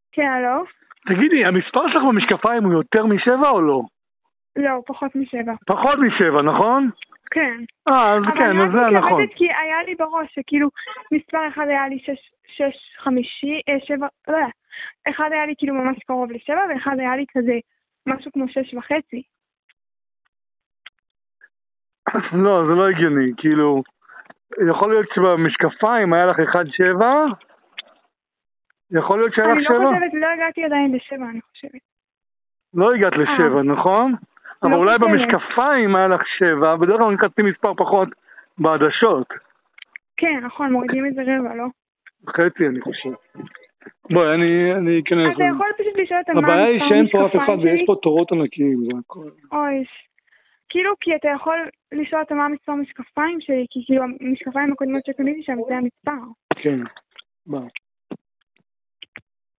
כן, לא? תגידי, המספר שלך במשקפיים הוא יותר מ7 או לא? לא, פחות מ7. פחות מ7, נכון? כן. אז כן, אז זה נכון. אבל אני רק כי היה לי בראש שכאילו מספר אחד היה לי 7, לא יודע. אחד היה לי כאילו ממש קרוב ל7, ואחד היה לי כזה משהו כמו 6.5. לא, זה לא הגיוני, כאילו, יכול להיות שבמשקפיים היה לך 1.7, יכול להיות שהיה לך 7? אני לא חושבת, לא הגעתי עדיין ל7, אני חושבת. לא הגעת ל7, נכון? אבל אולי במשקפיים היה לך 7, בדרך כלל נקראתי מספר פחות בעדשות. כן, נכון, מורידים את זה רבע, לא? חצי, אני חושב. בואי, אני אכנס. אתה יכול פשוט לשאול אותם מה הבעיה היא שאין פה אף אחד המשקפיים שלי? ויש פה תורות ענקיים, זה הכל. אוי, כאילו, כי אתה יכול לשאול אותם מה מספר המשקפיים שלי, כי כאילו המשקפיים הקודמות שקניתי שם זה המספר. כן, ביי.